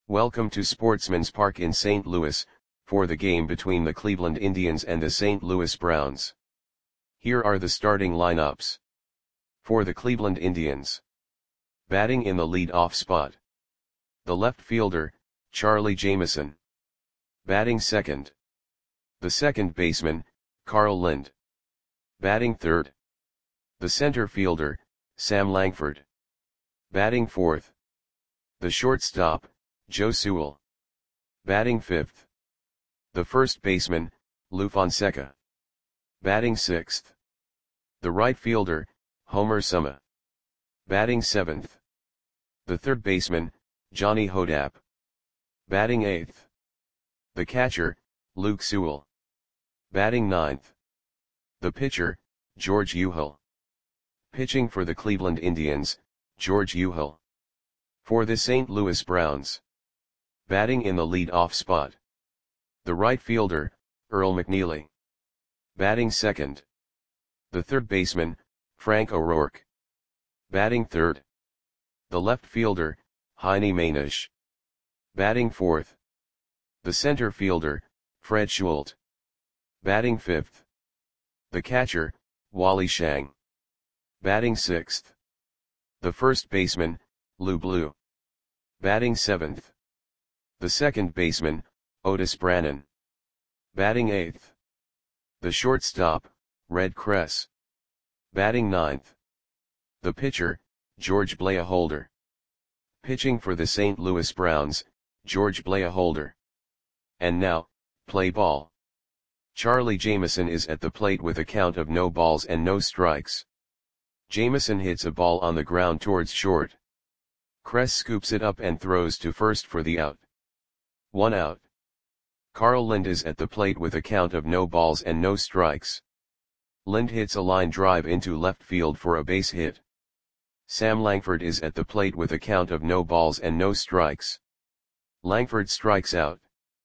Welcome to Sportsman's Park in St. Louis, for the game between the Cleveland Indians and the St. Louis Browns. Here are the starting lineups. For the Cleveland Indians. Batting in the lead-off spot. The left fielder, Charlie Jameson. Batting second. The second baseman, Carl Lind. Batting third. The center fielder, Sam Langford. Batting fourth. The shortstop, Joe Sewell. Batting fifth. The first baseman, Lou Fonseca. Batting sixth. The right fielder, Homer Suma. Batting seventh. The third baseman, Johnny Hodapp. Batting eighth. The catcher, Luke Sewell. Batting ninth. The pitcher, George Uhl. Pitching for the Cleveland Indians, George Uhl. For the St. Louis Browns. Batting in the lead-off spot. The right fielder, Earl McNeely. Batting second. The third baseman, Frank O'Rourke. Batting third. The left fielder, Heine Manish. Batting fourth. The center fielder, Fred Schult. Batting fifth. The catcher, Wally Shang. Batting sixth. The first baseman, Lou Blue. Batting seventh. The second baseman, Otis Brannan. Batting eighth. The shortstop, Red Kress. Batting ninth. The pitcher, George Blaholder. Pitching for the St. Louis Browns, George Blaholder. And now, play ball. Charlie Jameson is at the plate with a count of no balls and no strikes. Jameson hits a ball on the ground towards short. Kress scoops it up and throws to first for the out. 1 out. Carl Lind is at the plate with a count of no balls and no strikes. Lind hits a line drive into left field for a base hit. Sam Langford is at the plate with a count of no balls and no strikes. Langford strikes out.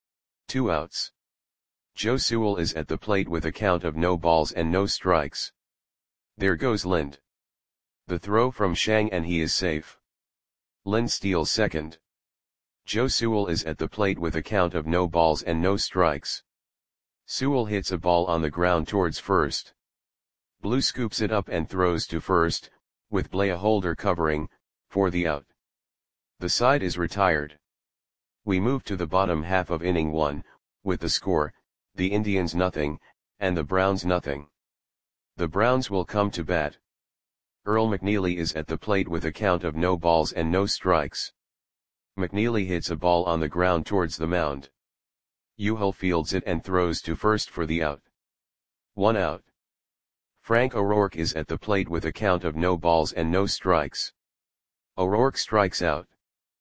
2 outs. Joe Sewell is at the plate with a count of no balls and no strikes. There goes Lind. The throw from Shang and he is safe. Lind steals second. Joe Sewell is at the plate with a count of no balls and no strikes. Sewell hits a ball on the ground towards first. Blue scoops it up and throws to first, with Blaholder covering, for the out. The side is retired. We move to the bottom half of inning 1, with the score, the Indians nothing, and the Browns nothing. The Browns will come to bat. Earl McNeely is at the plate with a count of no balls and no strikes. McNeely hits a ball on the ground towards the mound. Uhl fields it and throws to first for the out. 1 out. Frank O'Rourke is at the plate with a count of no balls and no strikes. O'Rourke strikes out.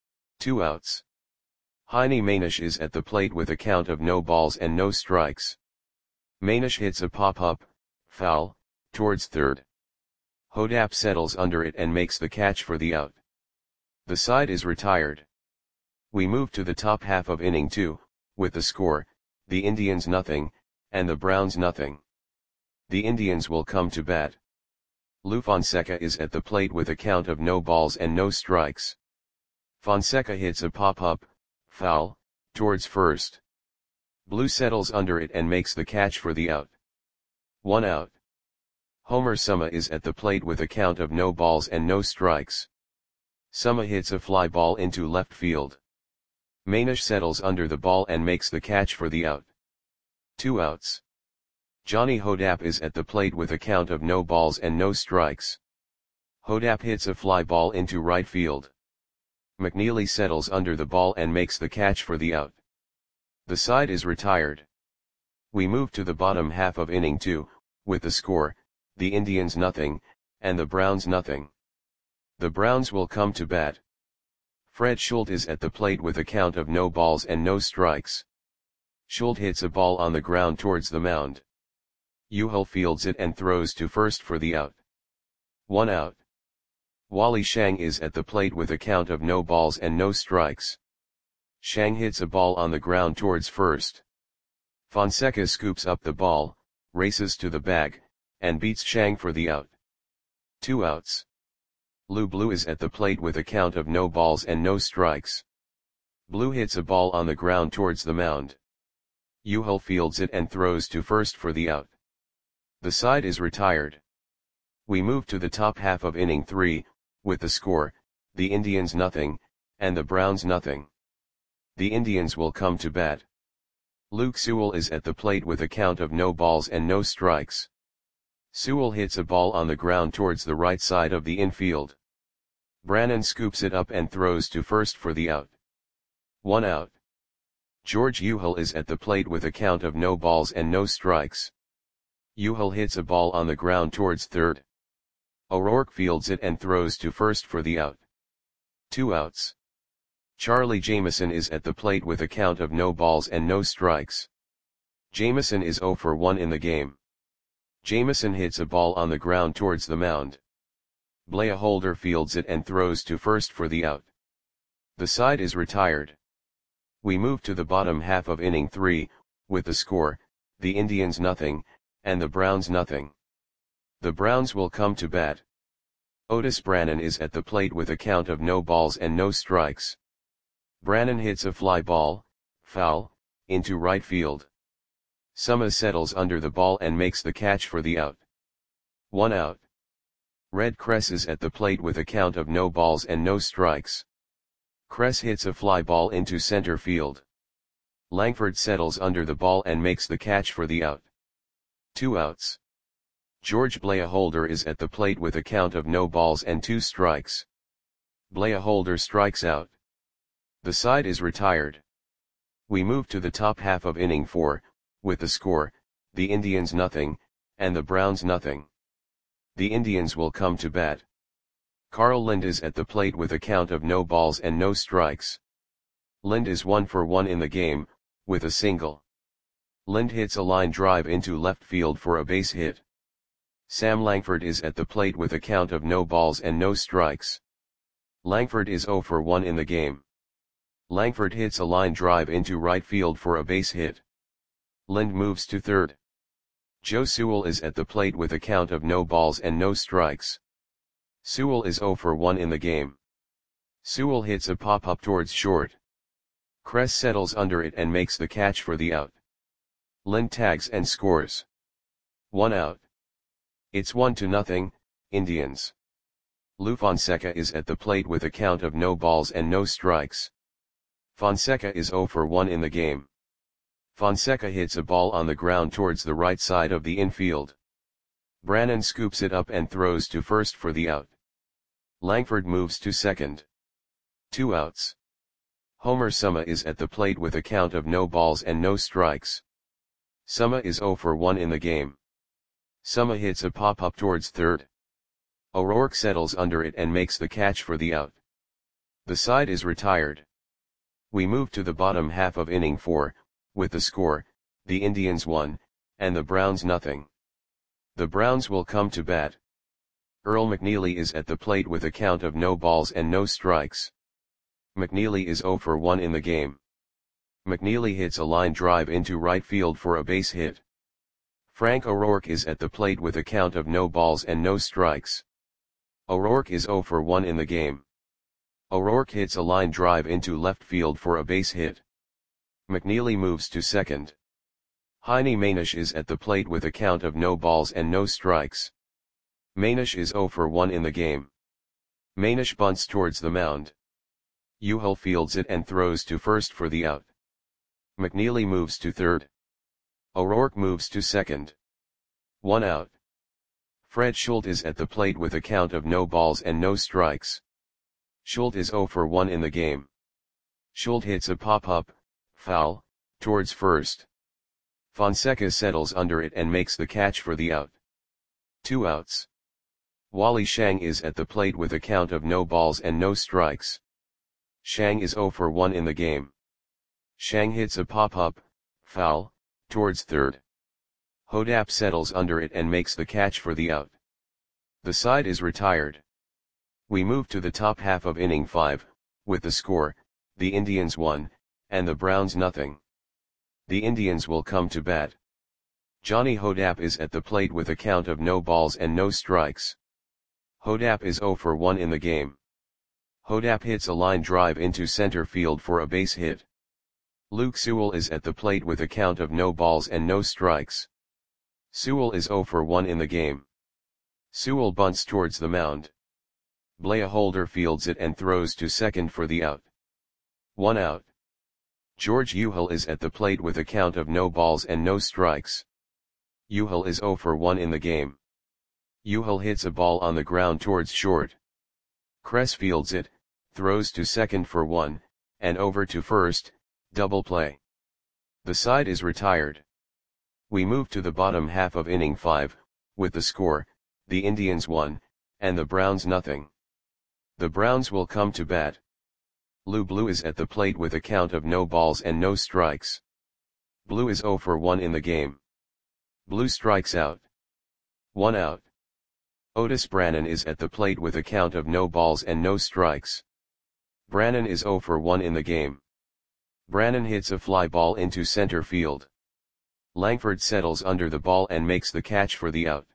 2 outs. Heine Manish is at the plate with a count of no balls and no strikes. Manish hits a pop-up, foul, towards third. Hodapp settles under it and makes the catch for the out. The side is retired. We move to the top half of inning 2, with the score, the Indians nothing, and the Browns nothing. The Indians will come to bat. Lou Fonseca is at the plate with a count of no balls and no strikes. Fonseca hits a pop-up, foul, towards first. Blue settles under it and makes the catch for the out. 1 out. Homer Suma is at the plate with a count of no balls and no strikes. Suma hits a fly ball into left field. Manish settles under the ball and makes the catch for the out. 2 outs. Johnny Hodapp is at the plate with a count of no balls and no strikes. Hodapp hits a fly ball into right field. McNeely settles under the ball and makes the catch for the out. The side is retired. We move to the bottom half of inning 2, with the score, the Indians nothing, and the Browns nothing. The Browns will come to bat. Fred Schult is at the plate with a count of no balls and no strikes. Schult hits a ball on the ground towards the mound. Uhl fields it and throws to first for the out. 1 out. Wally Shang is at the plate with a count of no balls and no strikes. Shang hits a ball on the ground towards first. Fonseca scoops up the ball, races to the bag, and beats Shang for the out. 2 outs. Lou Blue is at the plate with a count of no balls and no strikes. Blue hits a ball on the ground towards the mound. Uhal fields it and throws to first for the out. The side is retired. We move to the top half of inning 3, with the score, the Indians nothing, and the Browns nothing. The Indians will come to bat. Luke Sewell is at the plate with a count of no balls and no strikes. Sewell hits a ball on the ground towards the right side of the infield. Brannan scoops it up and throws to first for the out. 1 out. George Uhal is at the plate with a count of no balls and no strikes. Uhal hits a ball on the ground towards third. O'Rourke fields it and throws to first for the out. 2 outs. Charlie Jameson is at the plate with a count of no balls and no strikes. Jameson is 0 for 1 in the game. Jameson hits a ball on the ground towards the mound. Blair Holder fields it and throws to first for the out. The side is retired. We move to the bottom half of inning 3, with the score, the Indians nothing, and the Browns nothing. The Browns will come to bat. Otis Brannan is at the plate with a count of no balls and no strikes. Brannan hits a fly ball, foul, into right field. Summa settles under the ball and makes the catch for the out. 1 out. Red Kress is at the plate with a count of no balls and no strikes. Kress hits a fly ball into center field. Langford settles under the ball and makes the catch for the out. 2 outs. George Blair Holder is at the plate with a count of no balls and 2 strikes. Blair Holder strikes out. The side is retired. We move to the top half of inning 4, with the score, the Indians nothing, and the Browns nothing. The Indians will come to bat. Carl Lind is at the plate with a count of no balls and no strikes. Lind is 1 for 1 in the game, with a single. Lind hits a line drive into left field for a base hit. Sam Langford is at the plate with a count of no balls and no strikes. Langford is 0 for 1 in the game. Langford hits a line drive into right field for a base hit. Lind moves to third. Joe Sewell is at the plate with a count of no balls and no strikes. Sewell is 0 for 1 in the game. Sewell hits a pop-up towards short. Kress settles under it and makes the catch for the out. Lind tags and scores. 1 out. It's 1-0, Indians. Lou Fonseca is at the plate with a count of no balls and no strikes. Fonseca is 0 for 1 in the game. Fonseca hits a ball on the ground towards the right side of the infield. Brannan scoops it up and throws to first for the out. Langford moves to second. 2 outs. Homer Summa is at the plate with a count of no balls and no strikes. Summa is 0 for 1 in the game. Summa hits a pop-up towards third. O'Rourke settles under it and makes the catch for the out. The side is retired. We move to the bottom half of inning 4, with the score, the Indians 1, and the Browns nothing. The Browns will come to bat. Earl McNeely is at the plate with a count of no balls and no strikes. McNeely is 0 for 1 in the game. McNeely hits a line drive into right field for a base hit. Frank O'Rourke is at the plate with a count of no balls and no strikes. O'Rourke is 0 for 1 in the game. O'Rourke hits a line drive into left field for a base hit. McNeely moves to second. Heine Manish is at the plate with a count of no balls and no strikes. Manish is 0 for 1 in the game. Manish bunts towards the mound. Uhal fields it and throws to first for the out. McNeely moves to third. O'Rourke moves to second. 1 out. Fred Schultz is at the plate with a count of no balls and no strikes. Schultz is 0 for 1 in the game. Schultz hits a pop-up, foul, towards first. Fonseca settles under it and makes the catch for the out. 2 outs. Wally Shang is at the plate with a count of no balls and no strikes. Shang is 0 for 1 in the game. Shang hits a pop-up, foul, towards third. Hodap settles under it and makes the catch for the out. The side is retired. We move to the top half of inning 5, with the score, the Indians 1, and the Browns nothing. The Indians will come to bat. Johnny Hodap is at the plate with a count of no balls and no strikes. Hodap is 0 for 1 in the game. Hodap hits a line drive into center field for a base hit. Luke Sewell is at the plate with a count of no balls and no strikes. Sewell is 0 for 1 in the game. Sewell bunts towards the mound. Blair Holder fields it and throws to second for the out. 1 out. George Uhel is at the plate with a count of no balls and no strikes. Uhel is 0 for 1 in the game. Uhel hits a ball on the ground towards short. Kress fields it, throws to second for 1, and over to first, double play. The side is retired. We move to the bottom half of inning 5, with the score, the Indians 1, and the Browns nothing. The Browns will come to bat. Lou Blue is at the plate with a count of no balls and no strikes. Blue is 0 for 1 in the game. Blue strikes out. 1 out. Otis Brannan is at the plate with a count of no balls and no strikes. Brannan is 0 for 1 in the game. Brannan hits a fly ball into center field. Langford settles under the ball and makes the catch for the out.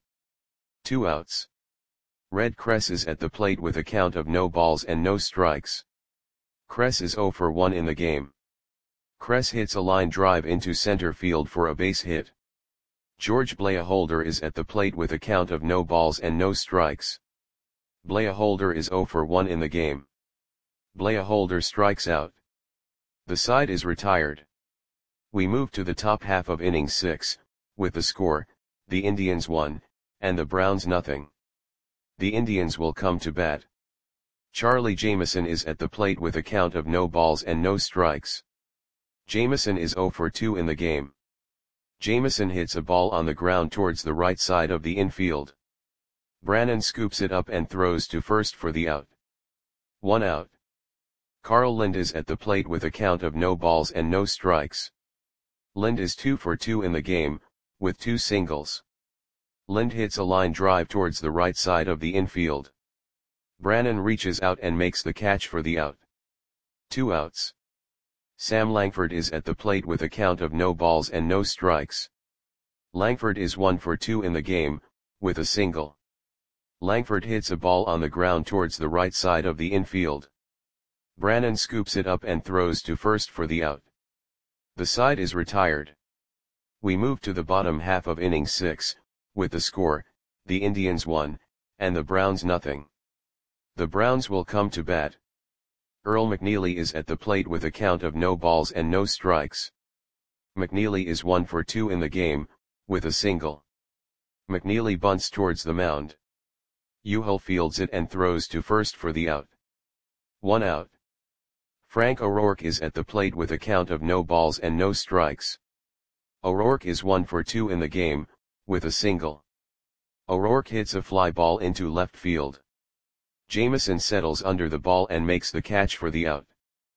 2 outs. Red Kress is at the plate with a count of no balls and no strikes. Kress is 0 for 1 in the game. Kress hits a line drive into center field for a base hit. George Blair Holder is at the plate with a count of no balls and no strikes. Blair Holder is 0 for 1 in the game. Blair Holder strikes out. The side is retired. We move to the top half of inning 6, with the score, the Indians 1, and the Browns nothing. The Indians will come to bat. Charlie Jameson is at the plate with a count of no balls and no strikes. Jameson is 0 for 2 in the game. Jameson hits a ball on the ground towards the right side of the infield. Brannan scoops it up and throws to first for the out. 1 out. Carl Lind is at the plate with a count of no balls and no strikes. Lind is 2 for 2 in the game, with 2 singles. Lind hits a line drive towards the right side of the infield. Brannan reaches out and makes the catch for the out. 2 outs. Sam Langford is at the plate with a count of no balls and no strikes. Langford is 1 for 2 in the game, with a single. Langford hits a ball on the ground towards the right side of the infield. Brannan scoops it up and throws to first for the out. The side is retired. We move to the bottom half of inning 6, with the score, the Indians 1, and the Browns nothing. The Browns will come to bat. Earl McNeely is at the plate with a count of no balls and no strikes. McNeely is 1 for 2 in the game, with a single. McNeely bunts towards the mound. Uhel fields it and throws to first for the out. 1 out. Frank O'Rourke is at the plate with a count of no balls and no strikes. O'Rourke is 1 for 2 in the game, with a single. O'Rourke hits a fly ball into left field. Jameson settles under the ball and makes the catch for the out.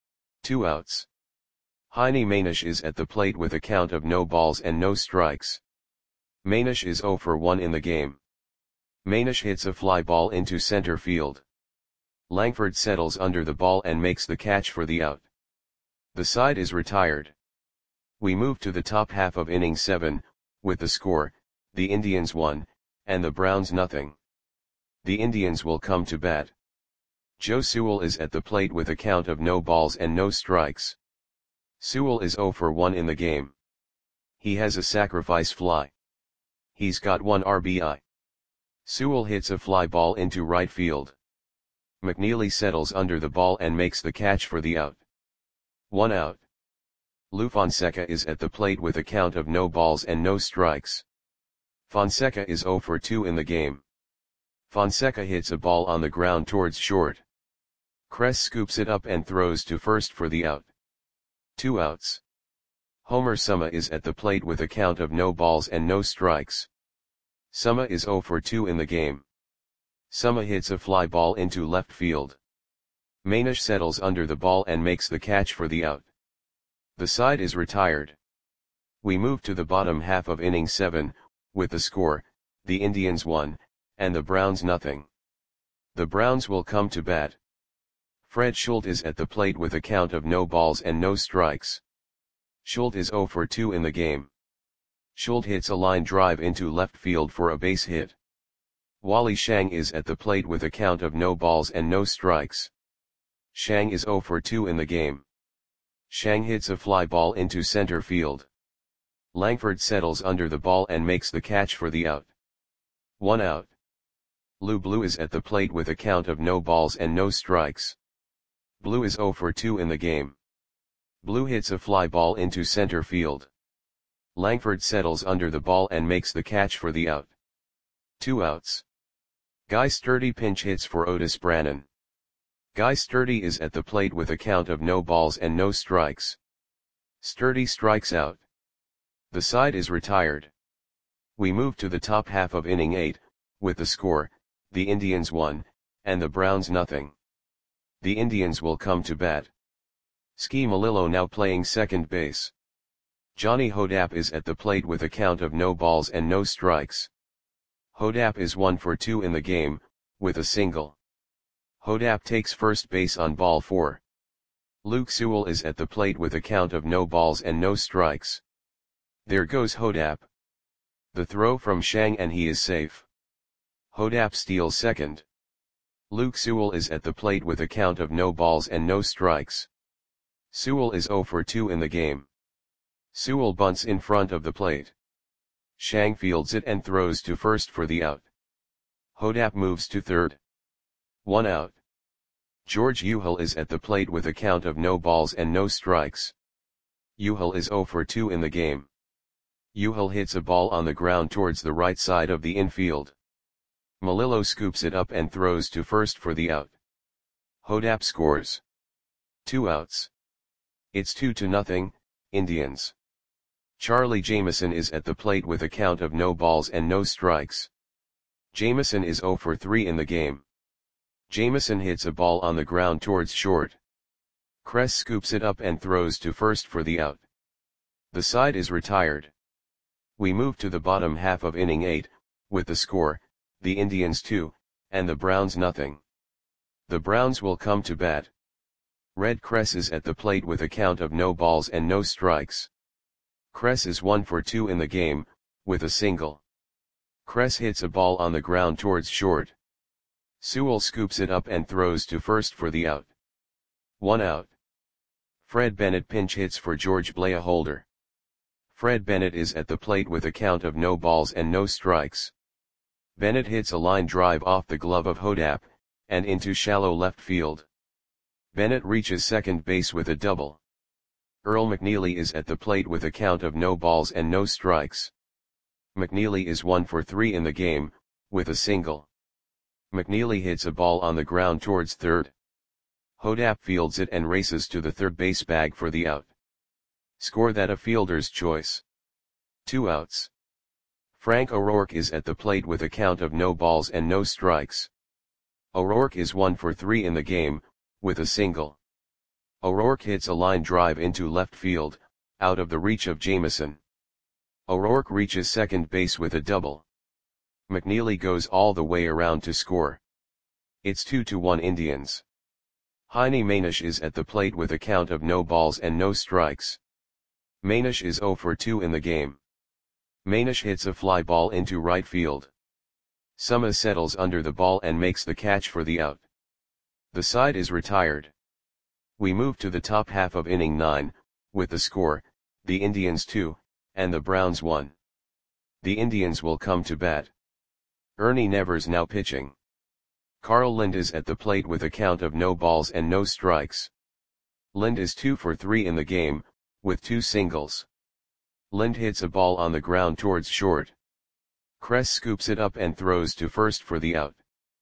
2 outs. Heine Manish is at the plate with a count of no balls and no strikes. Manish is 0 for 1 in the game. Manish hits a fly ball into center field. Langford settles under the ball and makes the catch for the out. The side is retired. We move to the top half of inning 7, with the score, the Indians 1, and the Browns nothing. The Indians will come to bat. Joe Sewell is at the plate with a count of no balls and no strikes. Sewell is 0 for 1 in the game. He has a sacrifice fly. He's got 1 RBI. Sewell hits a fly ball into right field. McNeely settles under the ball and makes the catch for the out. 1 out. Lou Fonseca is at the plate with a count of no balls and no strikes. Fonseca is 0 for 2 in the game. Fonseca hits a ball on the ground towards short. Kress scoops it up and throws to first for the out. 2 outs. Homer Summa is at the plate with a count of no balls and no strikes. Summa is 0 for 2 in the game. Summa hits a fly ball into left field. Manish settles under the ball and makes the catch for the out. The side is retired. We move to the bottom half of inning 7, with the score, the Indians 1, and the Browns nothing. The Browns will come to bat. Fred Schultz is at the plate with a count of no balls and no strikes. Schultz is 0 for 2 in the game. Schultz hits a line drive into left field for a base hit. Wally Shang is at the plate with a count of no balls and no strikes. Shang is 0 for 2 in the game. Shang hits a fly ball into center field. Langford settles under the ball and makes the catch for the out. 1 out. Lu Blue is at the plate with a count of no balls and no strikes. Blue is 0 for 2 in the game. Blue hits a fly ball into center field. Langford settles under the ball and makes the catch for the out. 2 outs. Guy Sturdy pinch hits for Otis Brannan. Guy Sturdy is at the plate with a count of no balls and no strikes. Sturdy strikes out. The side is retired. We move to the top half of inning 8, with the score, the Indians 1, and the Browns nothing. The Indians will come to bat. Ski Melillo now playing second base. Johnny Hodapp is at the plate with a count of no balls and no strikes. Hodapp is 1 for 2 in the game, with a single. Hodapp takes first base on ball 4. Luke Sewell is at the plate with a count of no balls and no strikes. There goes Hodapp. The throw from Shang and he is safe. Hodapp steals second. Luke Sewell is at the plate with a count of no balls and no strikes. Sewell is 0 for 2 in the game. Sewell bunts in front of the plate. Shang fields it and throws to first for the out. Hodapp moves to third. 1 out. George Uhel is at the plate with a count of no balls and no strikes. Uhel is 0 for 2 in the game. Uhel hits a ball on the ground towards the right side of the infield. Melillo scoops it up and throws to first for the out. Hodapp scores. 2 outs. It's 2-0, Indians. Charlie Jameson is at the plate with a count of no balls and no strikes. Jameson is 0 for 3 in the game. Jameson hits a ball on the ground towards short. Kress scoops it up and throws to first for the out. The side is retired. We move to the bottom half of inning 8, with the score, the Indians 2, and the Browns nothing. The Browns will come to bat. Red Kress is at the plate with a count of no balls and no strikes. Kress is 1 for 2 in the game, with a single. Kress hits a ball on the ground towards short. Sewell scoops it up and throws to first for the out. 1 out. Fred Bennett pinch hits for George Blaholder. Fred Bennett is at the plate with a count of no balls and no strikes. Bennett hits a line drive off the glove of Hodapp, and into shallow left field. Bennett reaches second base with a double. Earl McNeely is at the plate with a count of no balls and no strikes. McNeely is 1 for 3 in the game, with a single. McNeely hits a ball on the ground towards third. Hodapp fields it and races to the third base bag for the out. Score that a fielder's choice. 2 outs. Frank O'Rourke is at the plate with a count of no balls and no strikes. O'Rourke is 1 for 3 in the game, with a single. O'Rourke hits a line drive into left field, out of the reach of Jameson. O'Rourke reaches second base with a double. McNeely goes all the way around to score. It's 2-1 Indians. Heine Manish is at the plate with a count of no balls and no strikes. Manish is 0 for 2 in the game. Manish hits a fly ball into right field. Suma settles under the ball and makes the catch for the out. The side is retired. We move to the top half of inning 9, with the score, the Indians 2, and the Browns 1. The Indians will come to bat. Ernie Nevers now pitching. Carl Lind is at the plate with a count of no balls and no strikes. Lind is 2 for 3 in the game, with 2 singles. Lind hits a ball on the ground towards short. Kress scoops it up and throws to first for the out.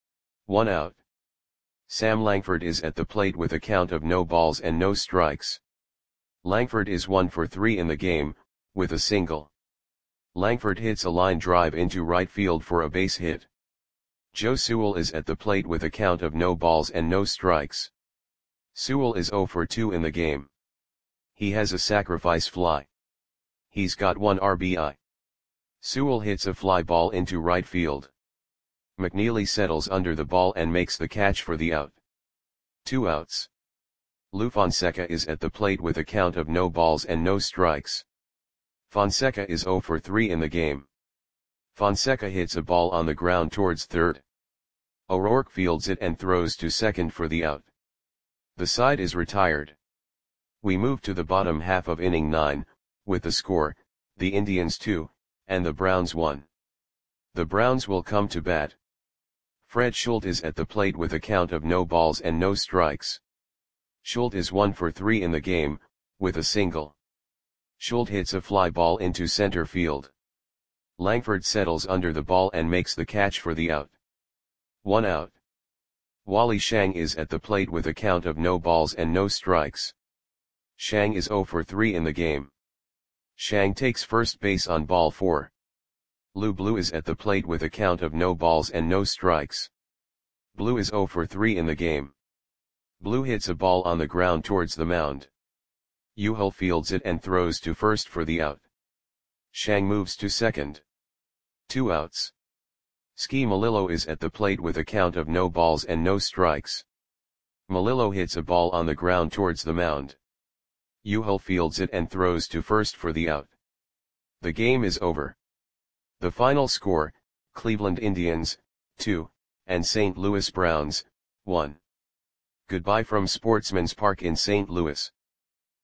1 out. Sam Langford is at the plate with a count of no balls and no strikes. Langford is 1 for 3 in the game, with a single. Langford hits a line drive into right field for a base hit. Joe Sewell is at the plate with a count of no balls and no strikes. Sewell is 0 for 2 in the game. He has a sacrifice fly. He's got 1 RBI. Sewell hits a fly ball into right field. McNeely settles under the ball and makes the catch for the out. 2 outs. Lou Fonseca is at the plate with a count of no balls and no strikes. Fonseca is 0 for 3 in the game. Fonseca hits a ball on the ground towards third. O'Rourke fields it and throws to second for the out. The side is retired. We move to the bottom half of inning 9, with the score, the Indians 2, and the Browns 1. The Browns will come to bat. Fred Schulte is at the plate with a count of no balls and no strikes. Schulte is 1 for 3 in the game, with a single. Schulte hits a fly ball into center field. Langford settles under the ball and makes the catch for the out. 1 out. Wally Shang is at the plate with a count of no balls and no strikes. Shang is 0 for 3 in the game. Shang takes first base on ball 4. Lou Blue is at the plate with a count of no balls and no strikes. Blue is 0 for 3 in the game. Blue hits a ball on the ground towards the mound. Yuhul fields it and throws to first for the out. Shang moves to second. 2 outs. Ski Melillo is at the plate with a count of no balls and no strikes. Melillo hits a ball on the ground towards the mound. Yuhul fields it and throws to first for the out. The game is over. The final score, Cleveland Indians, 2, and St. Louis Browns, 1. Goodbye from Sportsman's Park in St. Louis.